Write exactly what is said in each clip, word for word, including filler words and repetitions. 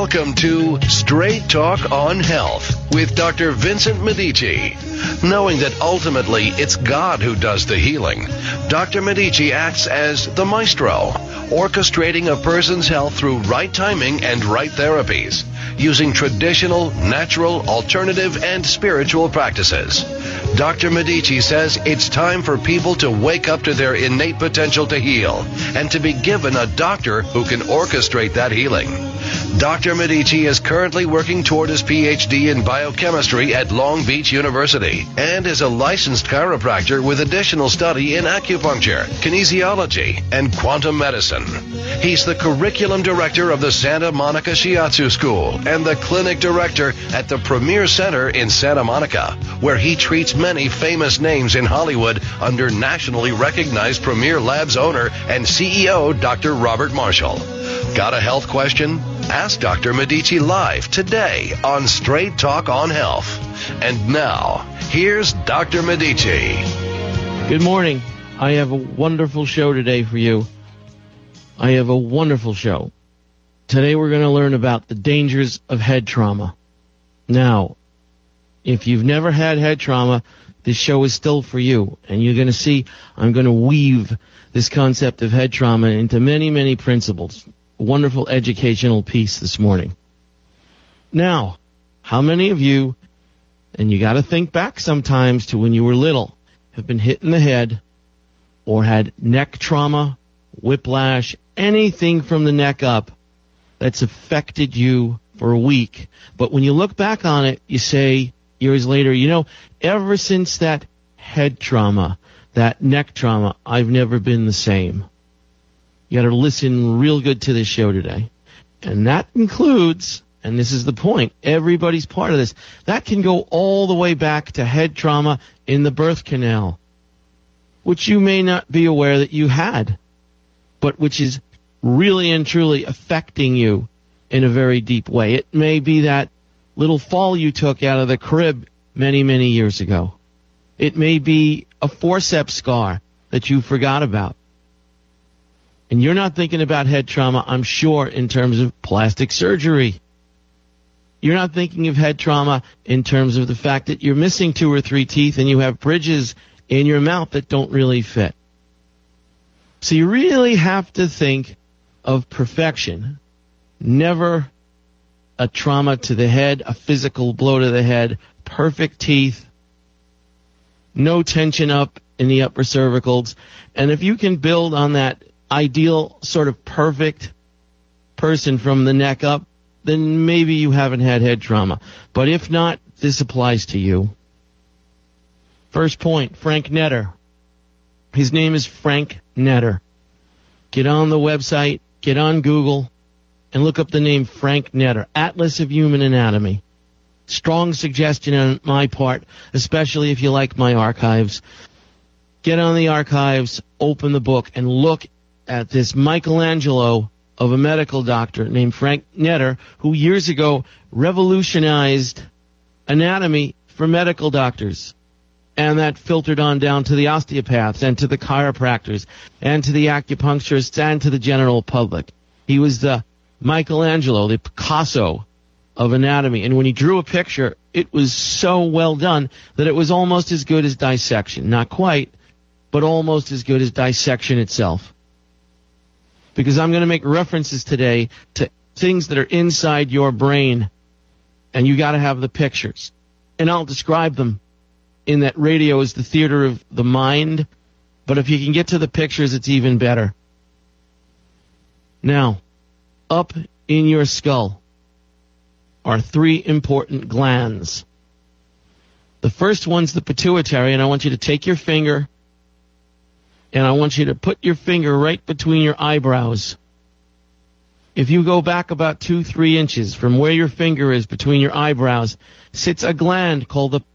Welcome to Straight Talk on Health with Doctor Vincent Medici. Knowing that ultimately it's God who does the healing, Doctor Medici acts as the maestro, orchestrating a person's health through right timing and right therapies, using traditional, natural, alternative, and spiritual practices. Doctor Medici says it's time for people to wake up to their innate potential to heal and to be given a doctor who can orchestrate that healing. Doctor Medici is currently working toward his P H D in biochemistry at Long Beach University and is a licensed chiropractor with additional study in acupuncture, kinesiology, and quantum medicine. He's the curriculum director of the Santa Monica Shiatsu School and the clinic director at the Premier Center in Santa Monica, where he treats many famous names in Hollywood under nationally recognized Premier Labs owner and C E O Doctor Robert Marshall. Got a health question? Ask Doctor Medici live today on Straight Talk on Health. And now, here's Doctor Medici. Good morning. I have a wonderful show today for you. I have a wonderful show. Today we're going to learn about the dangers of head trauma. Now, if you've never had head trauma, this show is still for you. And you're going to see I'm going to weave this concept of head trauma into many, many principles. Wonderful educational piece this morning. Now, how many of you, and you got to think back sometimes to when you were little, have been hit in the head or had neck trauma, whiplash, anything from the neck up that's affected you for a week? But when you look back on it, you say years later, you know, ever since that head trauma, that neck trauma, I've never been the same. You got to listen real good to this show today. And that includes, and this is the point, everybody's part of this, that can go all the way back to head trauma in the birth canal, which you may not be aware that you had, but which is really and truly affecting you in a very deep way. It may be that little fall you took out of the crib many, many years ago. It may be a forceps scar that you forgot about. And you're not thinking about head trauma, I'm sure, in terms of plastic surgery. You're not thinking of head trauma in terms of the fact that you're missing two or three teeth and you have bridges in your mouth that don't really fit. So you really have to think of perfection, never a trauma to the head, a physical blow to the head, perfect teeth, no tension up in the upper cervicals. And if you can build on that ideal sort of perfect person from the neck up, then maybe you haven't had head trauma. But if not, this applies to you. First point, Frank Netter. His name is Frank Netter. Get on the website, get on Google, and look up the name Frank Netter, Atlas of Human Anatomy. Strong suggestion on my part, especially if you like my archives. Get on the archives, open the book, and look at this Michelangelo of a medical doctor named Frank Netter, who years ago revolutionized anatomy for medical doctors. And that filtered on down to the osteopaths and to the chiropractors and to the acupuncturists and to the general public. He was the Michelangelo, the Picasso of anatomy. And when he drew a picture, it was so well done that it was almost as good as dissection. Not quite, but almost as good as dissection itself. Because I'm going to make references today to things that are inside your brain, and you got to have the pictures. And I'll describe them in that radio is the theater of the mind, but if you can get to the pictures, it's even better. Now, up in your skull are three important glands. The first one's the pituitary, and I want you to take your finger, and I want you to put your finger right between your eyebrows. If you go back about two, three inches from where your finger is between your eyebrows, sits a gland called the...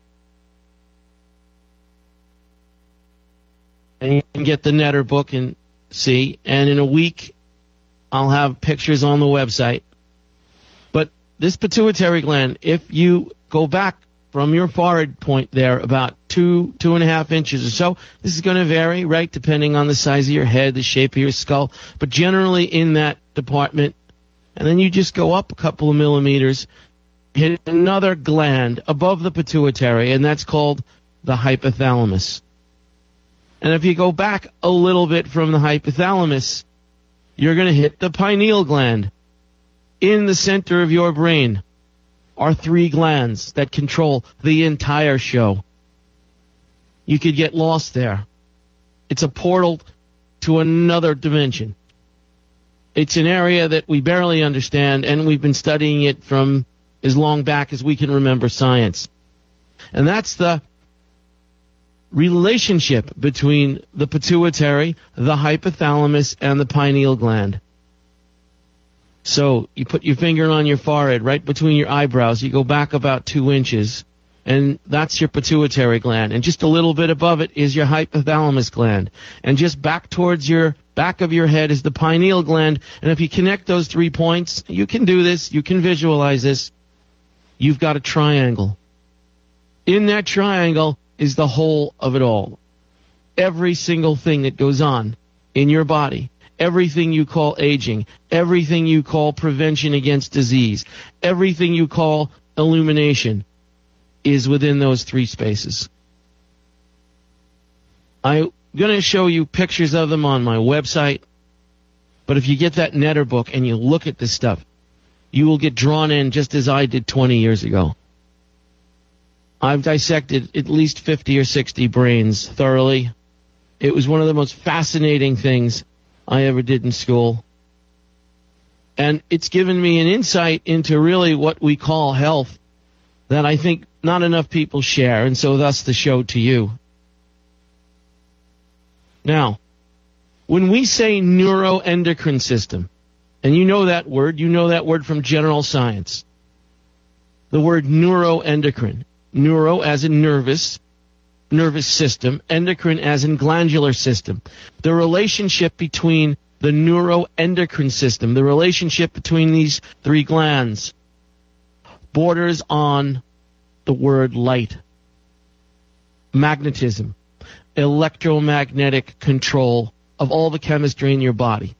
And you can get the Netter book and see, and in a week, I'll have pictures on the website. But this pituitary gland, if you go back from your forehead point there about two, two and a half inches or so, this is going to vary, right, depending on the size of your head, the shape of your skull. But generally in that department, And then you just go up a couple of millimeters, hit another gland above the pituitary, and that's called the hypothalamus. And if you go back a little bit from the hypothalamus, you're going to hit the pineal gland. In the center of your brain are three glands that control the entire show. You could get lost there. It's a portal to another dimension. It's an area that we barely understand, and we've been studying it from as long back as we can remember science. And that's the relationship between the pituitary, the hypothalamus, and the pineal gland. So you put your finger on your forehead, right between your eyebrows. You go back about two inches, and that's your pituitary gland. And just a little bit above it is your hypothalamus gland. And just back towards your back of your head is the pineal gland. And if you connect those three points, you can do this. You can visualize this. You've got a triangle. In that triangle is the whole of it all. Every single thing that goes on in your body, everything you call aging, everything you call prevention against disease, everything you call illumination is within those three spaces. I'm going to show you pictures of them on my website, but if you get that Netter book and you look at this stuff, you will get drawn in just as I did twenty years ago. I've dissected at least fifty or sixty brains thoroughly. It was one of the most fascinating things I ever did in school. And it's given me an insight into really what we call health that I think not enough people share, and so thus the show to you. Now, when we say neuroendocrine system, and you know that word, you know that word from general science, the word neuroendocrine, neuro as in nervous, nervous system, endocrine as in glandular system. The relationship between the neuroendocrine system, the relationship between these three glands, borders on the word light, magnetism, electromagnetic control of all the chemistry in your body.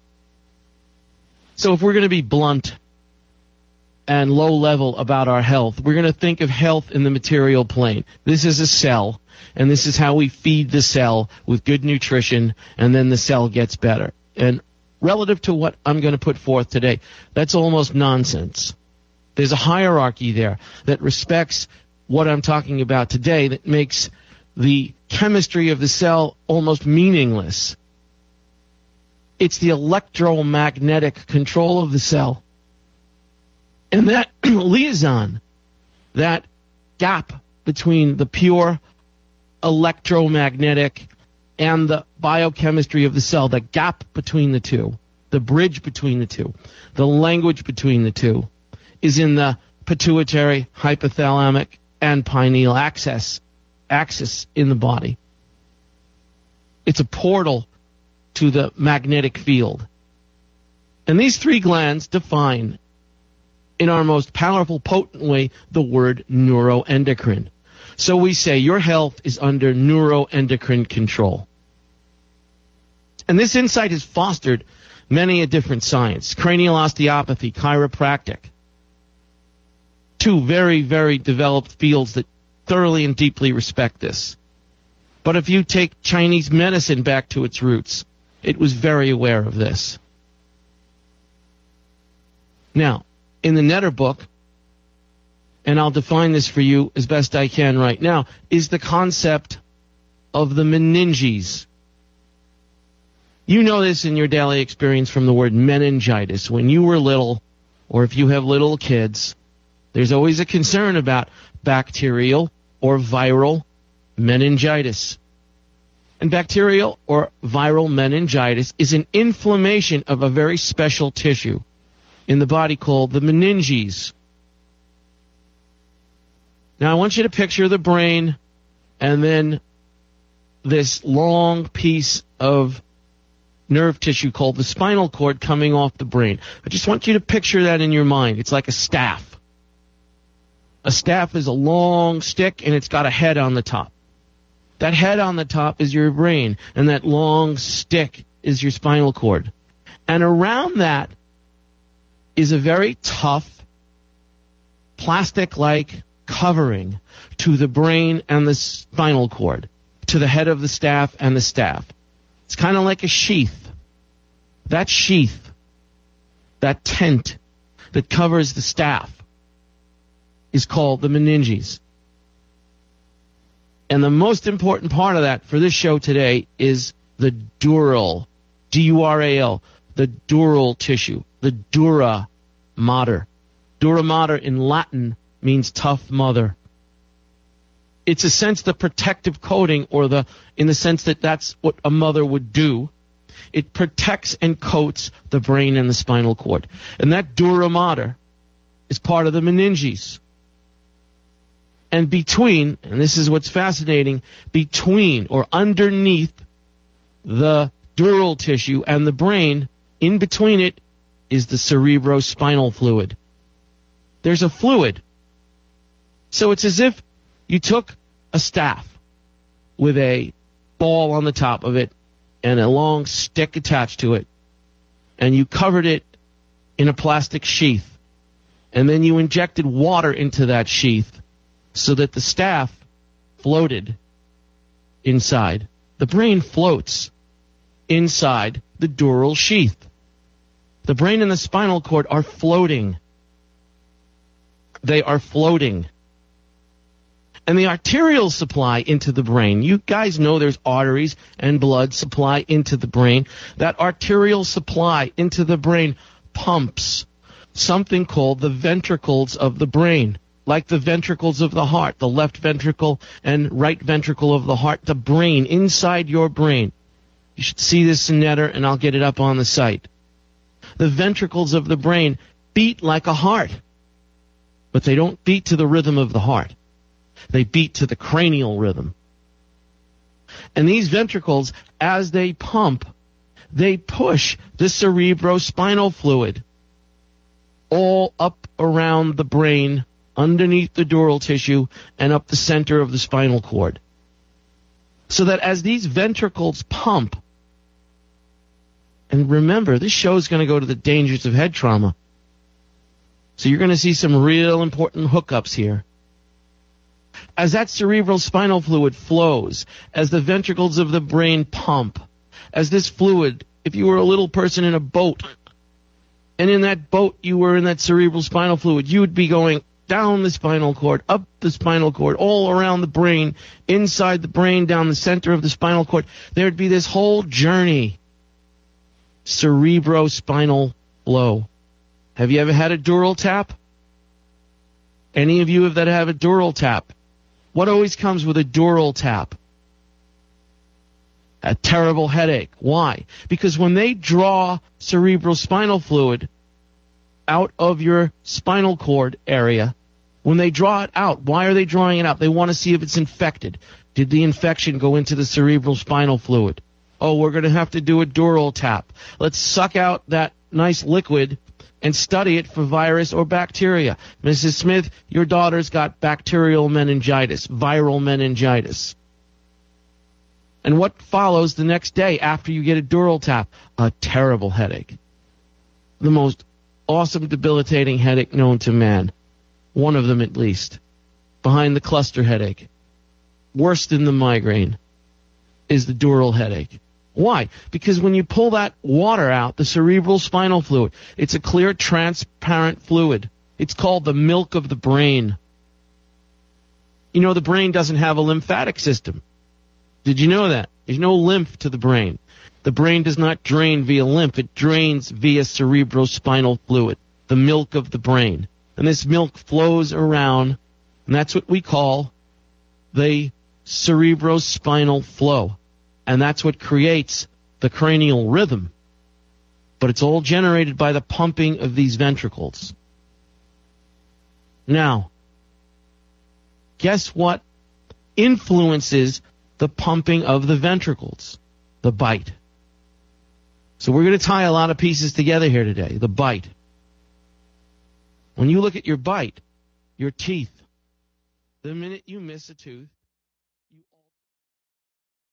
So if we're going to be blunt and low level about our health, we're going to think of health in the material plane. This is a cell, and this is how we feed the cell with good nutrition, and then the cell gets better. And relative to what I'm going to put forth today, that's almost nonsense. There's a hierarchy there that respects what I'm talking about today that makes the chemistry of the cell almost meaningless. It's the electromagnetic control of the cell. And that liaison, that gap between the pure electromagnetic and the biochemistry of the cell, the gap between the two, the bridge between the two, the language between the two, is in the pituitary, hypothalamic, and pineal axis, axis in the body. It's a portal to the magnetic field. And these three glands define, in our most powerful, potent way, the word neuroendocrine. So we say your health is under neuroendocrine control. And this insight has fostered many a different science. Cranial osteopathy, chiropractic. Two very, very developed fields that thoroughly and deeply respect this. But if you take Chinese medicine back to its roots, it was very aware of this. Now, in the Netter book, and I'll define this for you as best I can right now, is the concept of the meninges. You know this in your daily experience from the word meningitis. When you were little, or if you have little kids, there's always a concern about bacterial or viral meningitis. And bacterial or viral meningitis is an inflammation of a very special tissue in the body called the meninges. Now I want you to picture the brain and then this long piece of nerve tissue called the spinal cord coming off the brain. I just want you to picture that in your mind. It's like a staff. A staff is a long stick and it's got a head on the top. That head on the top is your brain, and that long stick is your spinal cord. And around that is a very tough, plastic-like covering to the brain and the spinal cord, to the head of the staff and the staff. It's kind of like a sheath. That sheath, that tent that covers the staff, is called the meninges. And the most important part of that for this show today is the dural, D U R A L, the dural tissue, the dura mater. Dura mater in Latin means tough mother. It's a sense the protective coating, or the in the sense that that's what a mother would do. It protects and coats the brain and the spinal cord. And that dura mater is part of the meninges. And between, and this is what's fascinating, between or underneath the dural tissue and the brain, in between it is the cerebrospinal fluid. There's a fluid. So it's as if you took a staff with a ball on the top of it and a long stick attached to it, and you covered it in a plastic sheath, and then you injected water into that sheath so that the staff floated inside. The brain floats inside the dural sheath. The brain and the spinal cord are floating. They are floating. And the arterial supply into the brain, you guys know there's arteries and blood supply into the brain. That arterial supply into the brain pumps something called the ventricles of the brain, like the ventricles of the heart, the left ventricle and right ventricle of the heart, the brain, inside your brain. You should see this in Netter, and I'll get it up on the site. The ventricles of the brain beat like a heart, but they don't beat to the rhythm of the heart. They beat to the cranial rhythm. And these ventricles, as they pump, they push the cerebrospinal fluid all up around the brain, underneath the dural tissue, and up the center of the spinal cord. So that as these ventricles pump, and remember, this show is going to go to the dangers of head trauma. So you're going to see some real important hookups here. As that cerebral spinal fluid flows, as the ventricles of the brain pump, as this fluid, if you were a little person in a boat, and in that boat you were in that cerebral spinal fluid, you would be going down the spinal cord, up the spinal cord, all around the brain, inside the brain, down the center of the spinal cord. There would be this whole journey. Cerebrospinal flow. Have you ever had a dural tap? Any of you that have a dural tap? What always comes with a dural tap? A terrible headache. Why? Because when they draw cerebrospinal fluid out of your spinal cord area, when they draw it out, why are they drawing it out? They want to see if it's infected. Did the infection go into the cerebrospinal fluid? Oh, we're going to have to do a dural tap. Let's suck out that nice liquid and study it for virus or bacteria. Missus Smith, your daughter's got bacterial meningitis, viral meningitis. And what follows the next day after you get a dural tap? A terrible headache. The most awesome, debilitating headache known to man. One of them at least. Behind the cluster headache. Worse than the migraine is the dural headache. Why? Because when you pull that water out, the cerebral spinal fluid, it's a clear, transparent fluid. It's called the milk of the brain. You know, the brain doesn't have a lymphatic system. Did you know that? There's no lymph to the brain. The brain does not drain via lymph. It drains via cerebrospinal fluid, the milk of the brain. And this milk flows around, and that's what we call the cerebrospinal flow. And that's what creates the cranial rhythm. But it's all generated by the pumping of these ventricles. Now, guess what influences the pumping of the ventricles? The bite. So we're going to tie a lot of pieces together here today. The bite. When you look at your bite, your teeth, the minute you miss a tooth,